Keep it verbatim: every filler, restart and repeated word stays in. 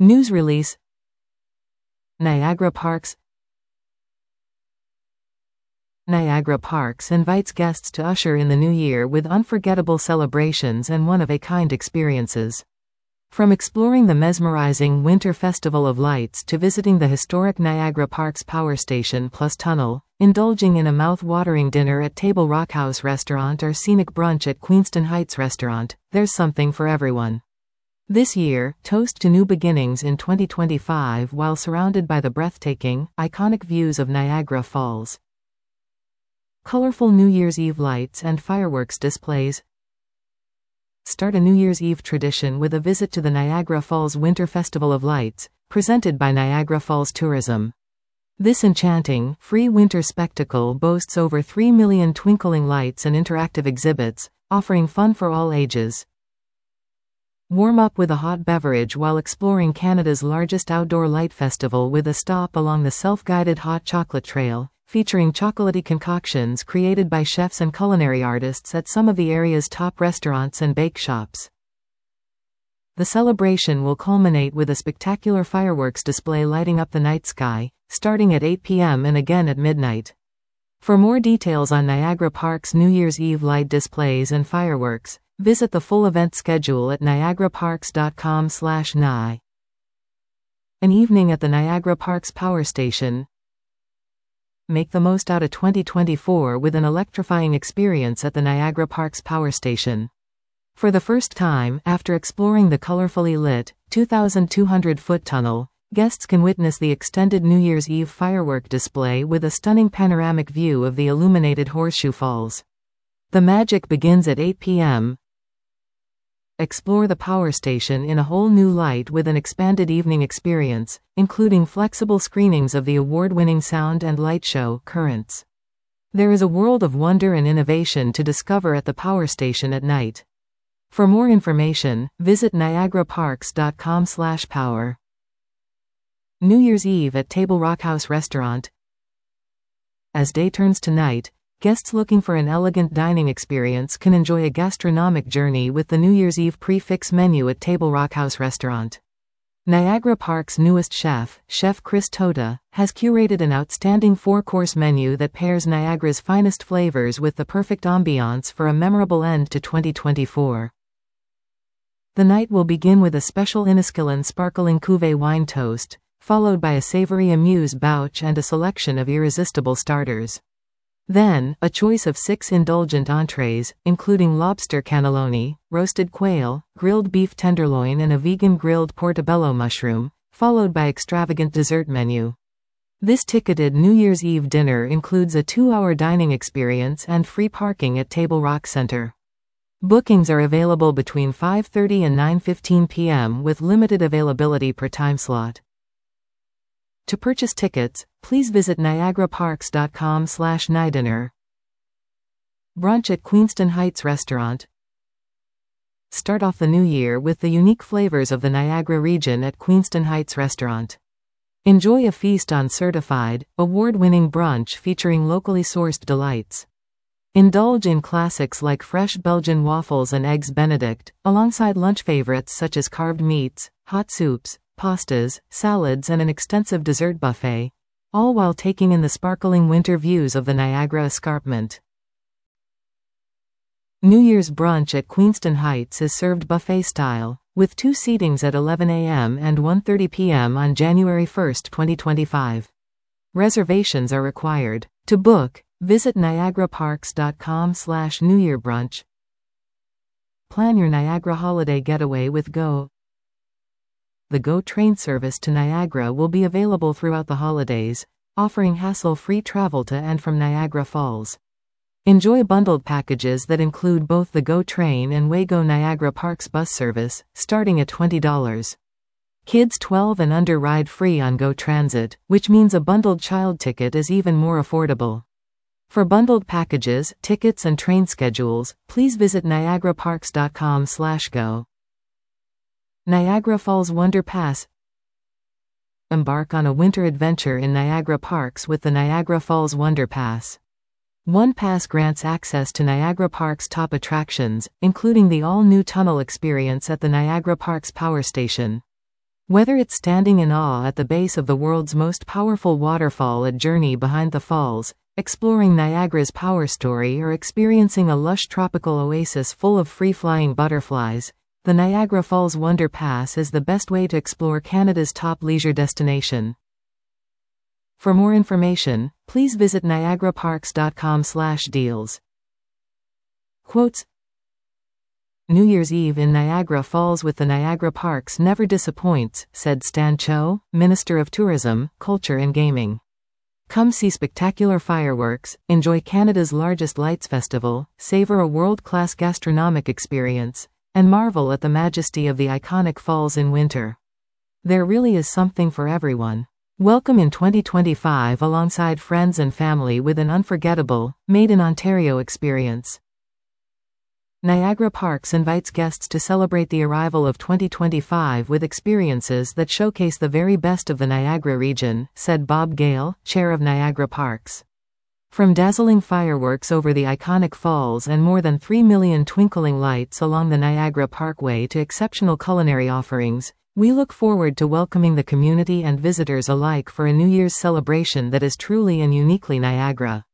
News release. Niagara Parks. Niagara Parks invites guests to usher in the new year with unforgettable celebrations and one-of-a-kind experiences. From exploring the mesmerizing Winter Festival of Lights to visiting the historic Niagara Parks Power Station plus Tunnel, indulging in a mouth-watering dinner at Table Rock House Restaurant or scenic brunch at Queenston Heights Restaurant, there's something for everyone. This year, toast to new beginnings in twenty twenty-five while surrounded by the breathtaking, iconic views of Niagara Falls. Colorful New Year's Eve lights and fireworks displays. Start a New Year's Eve tradition with a visit to the Niagara Falls Winter Festival of Lights, presented by Niagara Falls Tourism. This enchanting, free winter spectacle boasts over three million twinkling lights and interactive exhibits, offering fun for all ages. Warm up with a hot beverage while exploring Canada's largest outdoor light festival with a stop along the self-guided hot chocolate trail, featuring chocolatey concoctions created by chefs and culinary artists at some of the area's top restaurants and bake shops. The celebration will culminate with a spectacular fireworks display lighting up the night sky, starting at eight p m and again at midnight. For more details on Niagara Parks' New Year's Eve light displays and fireworks, visit the full event schedule at niagara parks dot com slash N I. An evening at the Niagara Parks Power Station. Make the most out of twenty twenty-four with an electrifying experience at the Niagara Parks Power Station. For the first time, after exploring the colorfully lit, two thousand two hundred foot tunnel, guests can witness the extended New Year's Eve firework display with a stunning panoramic view of the illuminated Horseshoe Falls. The magic begins at eight p m Explore the power station in a whole new light with an expanded evening experience, including flexible screenings of the award-winning sound and light show, Currents. There is a world of wonder and innovation to discover at the power station at night. For more information, visit niagara parks dot com slash power. New Year's Eve at Table Rock House Restaurant. As day turns to night, guests looking for an elegant dining experience can enjoy a gastronomic journey with the New Year's Eve prix-fixe menu at Table Rock House Restaurant. Niagara Parks' newest chef, Chef Chris Tota, has curated an outstanding four-course menu that pairs Niagara's finest flavors with the perfect ambiance for a memorable end to twenty twenty-four. The night will begin with a special Inniskillin Sparkling Cuvée wine toast, followed by a savory amuse-bouche and a selection of irresistible starters. Then, a choice of six indulgent entrees, including lobster cannelloni, roasted quail, grilled beef tenderloin and a vegan grilled portobello mushroom, followed by extravagant dessert menu. This ticketed New Year's Eve dinner includes a two-hour dining experience and free parking at Table Rock Center. Bookings are available between five thirty and nine fifteen p m with limited availability per time slot. To purchase tickets, please visit niagara parks dot com slash nidinner. Brunch at Queenston Heights Restaurant. Start off the new year with the unique flavors of the Niagara region at Queenston Heights Restaurant. Enjoy a feast on certified, award-winning brunch featuring locally sourced delights. Indulge in classics like fresh Belgian waffles and eggs Benedict, alongside lunch favorites such as carved meats, hot soups, pastas, salads and an extensive dessert buffet, all while taking in the sparkling winter views of the Niagara Escarpment. New Year's brunch at Queenston Heights is served buffet style, with two seatings at eleven a m and one thirty p m on January first, twenty twenty-five. Reservations are required. To book, visit niagara parks dot com slash new year brunch. Plan your Niagara holiday getaway with GO. The GO train service to Niagara will be available throughout the holidays, offering hassle-free travel to and from Niagara Falls. Enjoy bundled packages that include both the GO train and Waygo Niagara Parks bus service, starting at twenty dollars. Kids twelve and under ride free on GO Transit, which means a bundled child ticket is even more affordable. For bundled packages, tickets and train schedules, please visit niagara parks dot com slash go. Niagara Falls Wonder Pass. Embark on a winter adventure in Niagara Parks with the Niagara Falls Wonder Pass. One pass grants access to Niagara Parks' top attractions, including the all-new tunnel experience at the Niagara Parks Power Station. Whether it's standing in awe at the base of the world's most powerful waterfall at Journey Behind the Falls, exploring Niagara's power story, or experiencing a lush tropical oasis full of free-flying butterflies, the Niagara Falls Wonder Pass is the best way to explore Canada's top leisure destination. For more information, please visit niagara parks dot com slash deals. Quotes: New Year's Eve in Niagara Falls with the Niagara Parks never disappoints, said Stan Cho, Minister of Tourism, Culture and Gaming. Come see spectacular fireworks, enjoy Canada's largest lights festival, savor a world-class gastronomic experience, and marvel at the majesty of the iconic falls in winter. There really is something for everyone. Welcome in twenty twenty-five alongside friends and family with an unforgettable, made-in-Ontario experience. Niagara Parks invites guests to celebrate the arrival of twenty twenty-five with experiences that showcase the very best of the Niagara region, said Bob Gale, chair of Niagara Parks. From dazzling fireworks over the iconic falls and more than three million twinkling lights along the Niagara Parkway to exceptional culinary offerings, we look forward to welcoming the community and visitors alike for a New Year's celebration that is truly and uniquely Niagara.